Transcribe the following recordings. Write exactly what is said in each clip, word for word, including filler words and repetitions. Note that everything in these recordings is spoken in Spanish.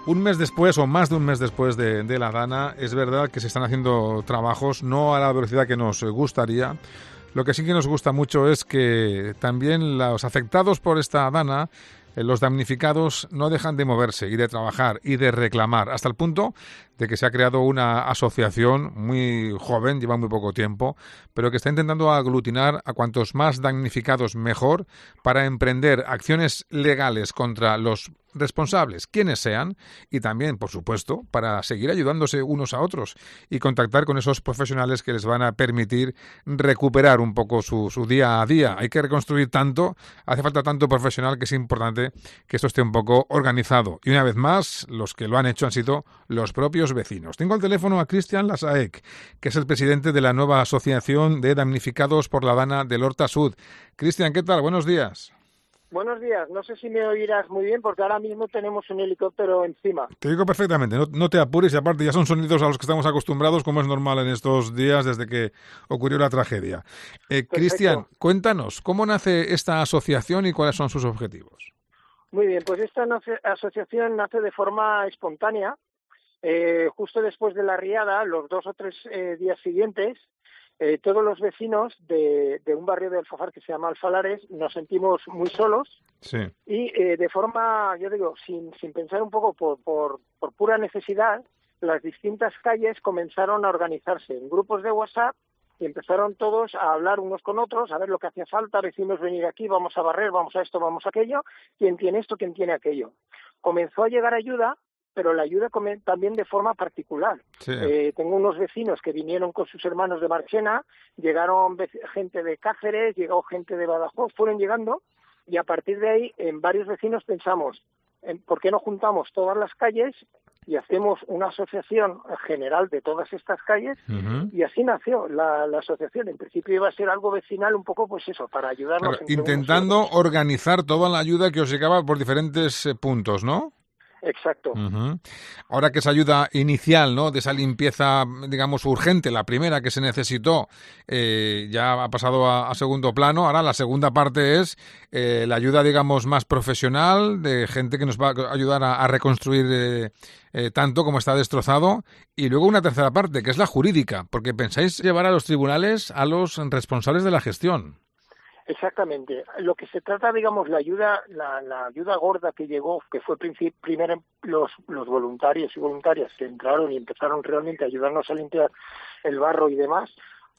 Un mes después, o más de un mes después de, de la Dana, es verdad que se están haciendo trabajos, no a la velocidad que nos gustaría. Lo que sí que nos gusta mucho es que también los afectados por esta Dana, eh, los damnificados, no dejan de moverse y de trabajar y de reclamar, hasta el punto de que se ha creado una asociación muy joven, lleva muy poco tiempo, pero que está intentando aglutinar a cuantos más damnificados mejor para emprender acciones legales contra los responsables, quienes sean, y también, por supuesto, para seguir ayudándose unos a otros y contactar con esos profesionales que les van a permitir recuperar un poco su, su día a día. Hay que reconstruir tanto, hace falta tanto profesional que es importante que esto esté un poco organizado. Y una vez más, los que lo han hecho han sido los propios vecinos. Tengo al teléfono a Cristian Lasaec, que es el presidente de la nueva Asociación de Damnificados por la Dana del Horta Sud. Cristian, ¿qué tal? Buenos días. Buenos días. No sé si me oirás muy bien porque ahora mismo tenemos un helicóptero encima. Te digo perfectamente, no, no te apures y aparte ya son sonidos a los que estamos acostumbrados como es normal en estos días desde que ocurrió la tragedia. Eh, Cristian, cuéntanos, ¿cómo nace esta asociación y cuáles son sus objetivos? Muy bien, pues esta nace, asociación nace de forma espontánea. Eh, justo después de la riada, los dos o tres eh, días siguientes, Eh, todos los vecinos de, de un barrio de Alfafar que se llama Alfalares nos sentimos muy solos sí. y eh, de forma, yo digo, sin, sin pensar un poco por, por, por pura necesidad, las distintas calles comenzaron a organizarse en grupos de WhatsApp y empezaron todos a hablar unos con otros, a ver lo que hacía falta, decimos venir aquí, vamos a barrer, vamos a esto, vamos a aquello, quién tiene esto, quién tiene aquello. Comenzó a llegar ayuda, pero la ayuda también de forma particular. Sí. Eh, tengo unos vecinos que vinieron con sus hermanos de Marchena, llegaron gente de Cáceres, llegó gente de Badajoz, fueron llegando y a partir de ahí en varios vecinos pensamos, ¿por qué no juntamos todas las calles y hacemos una asociación general de todas estas calles? Uh-huh. Y así nació la, la asociación. En principio iba a ser algo vecinal, un poco pues eso, para ayudarnos. Claro, intentando organizar toda la ayuda que os llegaba por diferentes eh, puntos, ¿no? Exacto. Uh-huh. Ahora que esa ayuda inicial, ¿no?, de esa limpieza, digamos, urgente, la primera que se necesitó, eh, ya ha pasado a, a segundo plano. Ahora la segunda parte es eh, la ayuda, digamos, más profesional, de gente que nos va a ayudar a, a reconstruir eh, eh, tanto como está destrozado. Y luego una tercera parte, que es la jurídica, porque pensáis llevar a los tribunales a los responsables de la gestión. Exactamente. Lo que se trata, digamos, la ayuda, la, la ayuda gorda que llegó, que fue primero los, los voluntarios y voluntarias que entraron y empezaron realmente a ayudarnos a limpiar el barro y demás,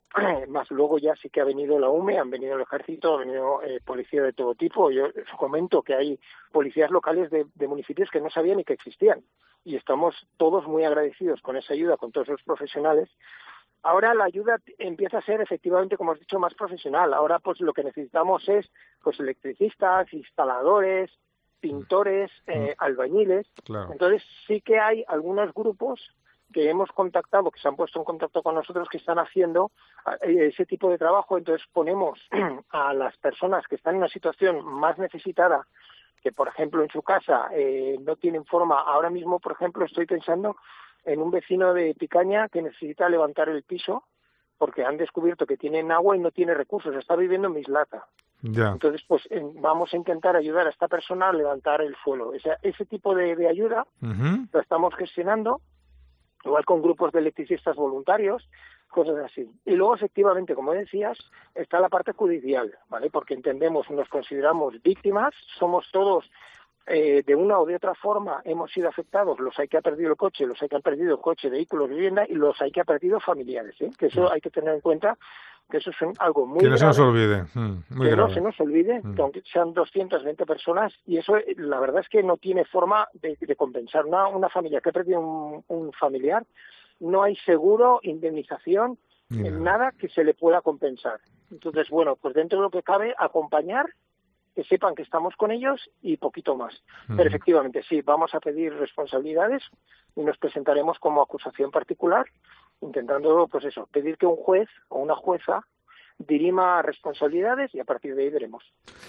más luego ya sí que ha venido la U M E, han venido el ejército, ha venido eh, policía de todo tipo. Yo os comento que hay policías locales de, de municipios que no sabían ni que existían y estamos todos muy agradecidos con esa ayuda, con todos los profesionales. Ahora la ayuda empieza a ser efectivamente, como has dicho, más profesional. Ahora pues lo que necesitamos es pues electricistas, instaladores, pintores, eh, albañiles. Claro. Entonces sí que hay algunos grupos que hemos contactado, que se han puesto en contacto con nosotros, que están haciendo ese tipo de trabajo. Entonces ponemos a las personas que están en una situación más necesitada, que por ejemplo en su casa eh, no tienen forma. Ahora mismo, por ejemplo, estoy pensando en un vecino de Picaña que necesita levantar el piso porque han descubierto que tienen agua y no tiene recursos, está viviendo en Mislata. Ya. Entonces, pues en, vamos a intentar ayudar a esta persona a levantar el suelo. Ese, ese tipo de, de ayuda uh-huh. lo estamos gestionando, igual con grupos de electricistas voluntarios, cosas así. Y luego, efectivamente, como decías, está la parte judicial, ¿vale? Porque entendemos, nos consideramos víctimas, somos todos Eh, de una o de otra forma hemos sido afectados, los hay que ha perdido el coche, los hay que han perdido el coche, vehículos, vivienda, y los hay que ha perdido familiares, ¿eh? Que eso hay que tener en cuenta, que eso es algo muy grave. Que no grave, se nos olvide. Mm, muy que grave. no se nos olvide, mm. que aunque sean doscientas veinte personas, y eso la verdad es que no tiene forma de, de compensar. Una, una familia que ha perdido un, un familiar, no hay seguro, indemnización, yeah. nada que se le pueda compensar. Entonces, bueno, pues dentro de lo que cabe, acompañar, que sepan que estamos con ellos y poquito más. Uh-huh. Pero efectivamente, sí, vamos a pedir responsabilidades y nos presentaremos como acusación particular, intentando, pues eso, pedir que un juez o una jueza dirima responsabilidades y a partir de ahí veremos.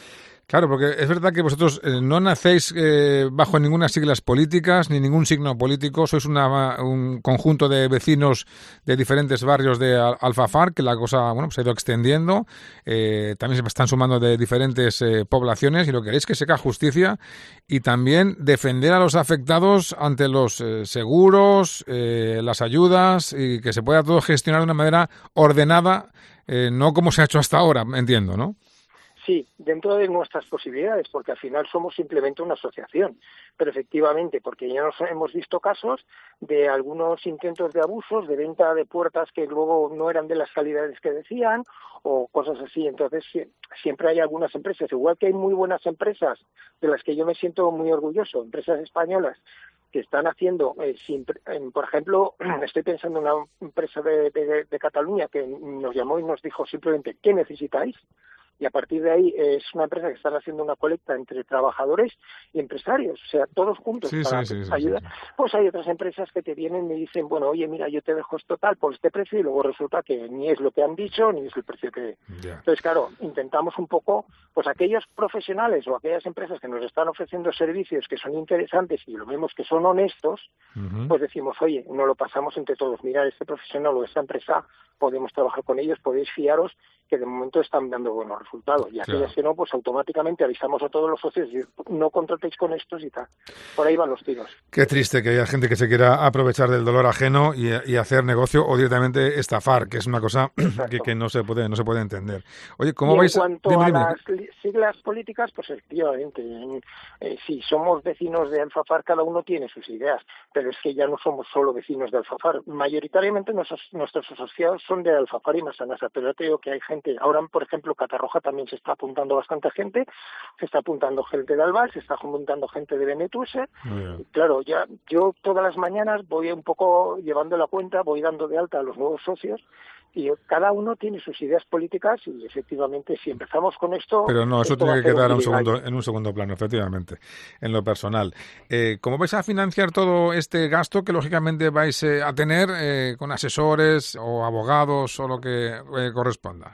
Claro, porque es verdad que vosotros eh, no nacéis eh, bajo ninguna siglas políticas ni ningún signo político, sois una, un conjunto de vecinos de diferentes barrios de Al- Alfafar, que la cosa bueno, pues se ha ido extendiendo, eh, también se están sumando de diferentes eh, poblaciones y lo que queréis es que se haga justicia y también defender a los afectados ante los eh, seguros, eh, las ayudas y que se pueda todo gestionar de una manera ordenada, eh, no como se ha hecho hasta ahora, entiendo, ¿no? Sí, dentro de nuestras posibilidades, porque al final somos simplemente una asociación, pero efectivamente, porque ya nos hemos visto casos de algunos intentos de abusos, de venta de puertas que luego no eran de las calidades que decían, o cosas así. Entonces, siempre hay algunas empresas, igual que hay muy buenas empresas, de las que yo me siento muy orgulloso, empresas españolas, que están haciendo, eh, siempre, eh, por ejemplo, estoy pensando en una empresa de, de, de Cataluña que nos llamó y nos dijo simplemente, ¿qué necesitáis? Y a partir de ahí eh, es una empresa que están haciendo una colecta entre trabajadores y empresarios, o sea, todos juntos Sí, para sí, sí, sí, ayudar. sí, sí. Pues hay otras empresas que te vienen y dicen, bueno, oye, mira, yo te dejo esto tal por este precio y luego resulta que ni es lo que han dicho ni es el precio que... Ya. Entonces, claro, intentamos un poco, pues aquellos profesionales o aquellas empresas que nos están ofreciendo servicios que son interesantes y lo vemos que son honestos, Ujú. pues decimos, oye, no lo pasamos entre todos, mira, este profesional o esta empresa, podemos trabajar con ellos, podéis fiaros que de momento están dando buenos resultados. Y aquellas Claro. que no, pues automáticamente avisamos a todos los socios y no contratéis con estos y tal. Por ahí van los tiros. Qué triste que haya gente que se quiera aprovechar del dolor ajeno y, y hacer negocio o directamente estafar, que es una cosa que, que no se puede no se puede entender. Oye, ¿cómo y vais? en cuanto Dime, a dime. las li- siglas políticas, pues efectivamente, en- eh, sí, somos vecinos de Alfafar, cada uno tiene sus ideas, pero es que ya no somos solo vecinos de Alfafar. Mayoritariamente nuestros, nuestros asociados son de Alfafar y Massanassa, pero ya te digo que hay gente, ahora por ejemplo Catarroja también se está apuntando bastante gente, se está apuntando gente de Albal, se está apuntando gente de Benetúser. Muy bien. Claro, ya yo todas las mañanas voy un poco llevando la cuenta, voy dando de alta a los nuevos socios y cada uno tiene sus ideas políticas y efectivamente si empezamos con esto... Pero no, eso esto va tiene a que ser quedar a un guirigay. segundo, en un segundo plano, efectivamente, en lo personal. Eh, ¿Cómo vais a financiar todo este gasto que lógicamente vais eh, a tener eh, con asesores o abogados o lo que eh, corresponda?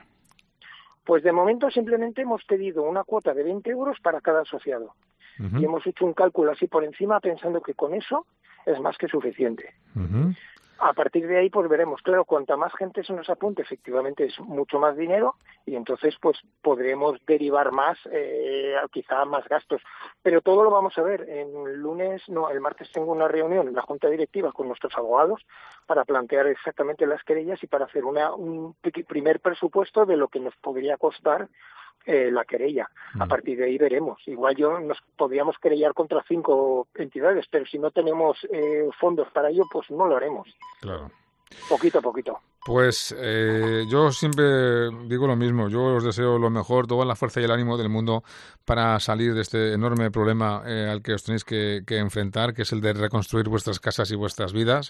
Pues de momento simplemente hemos pedido una cuota de veinte euros para cada asociado. Ujú, Y hemos hecho un cálculo así por encima pensando que con eso es más que suficiente. ujú. A partir de ahí, pues veremos. Claro, cuanta más gente se nos apunte, efectivamente es mucho más dinero y entonces pues podremos derivar más, eh, quizá más gastos. Pero todo lo vamos a ver. El lunes, no, el martes tengo una reunión en la Junta Directiva con nuestros abogados para plantear exactamente las querellas y para hacer una, un primer presupuesto de lo que nos podría costar Eh, la querella. A Mm. partir de ahí veremos. Igual yo nos podríamos querellar contra cinco entidades, pero si no tenemos eh, fondos para ello, pues no lo haremos. Claro. Poquito a poquito. Pues eh, yo siempre digo lo mismo, yo os deseo lo mejor, toda la fuerza y el ánimo del mundo para salir de este enorme problema eh, al que os tenéis que, que enfrentar, que es el de reconstruir vuestras casas y vuestras vidas,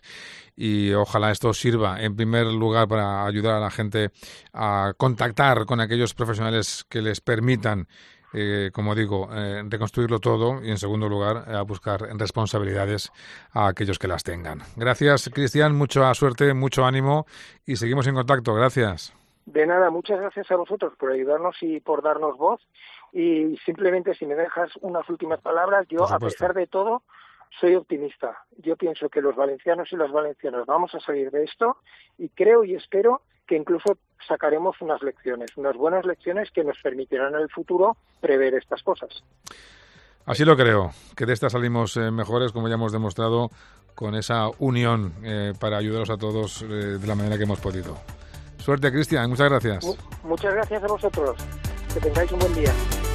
y ojalá esto sirva en primer lugar para ayudar a la gente a contactar con aquellos profesionales que les permitan Eh, como digo, eh, reconstruirlo todo y en segundo lugar eh, a buscar responsabilidades a aquellos que las tengan. Gracias, Cristian, mucha suerte, mucho ánimo y seguimos en contacto. Gracias. De nada, muchas gracias a vosotros por ayudarnos y por darnos voz. Y simplemente, si me dejas unas últimas palabras, yo, Por a supuesto. pesar de todo, soy optimista. Yo pienso que los valencianos y las valencianas vamos a salir de esto y creo y espero que incluso sacaremos unas lecciones, unas buenas lecciones que nos permitirán en el futuro prever estas cosas. Así lo creo, que de esta salimos eh, mejores, como ya hemos demostrado, con esa unión eh, para ayudaros a todos eh, de la manera que hemos podido. Suerte, Cristian, muchas gracias. Mu- muchas gracias a vosotros. Que tengáis un buen día.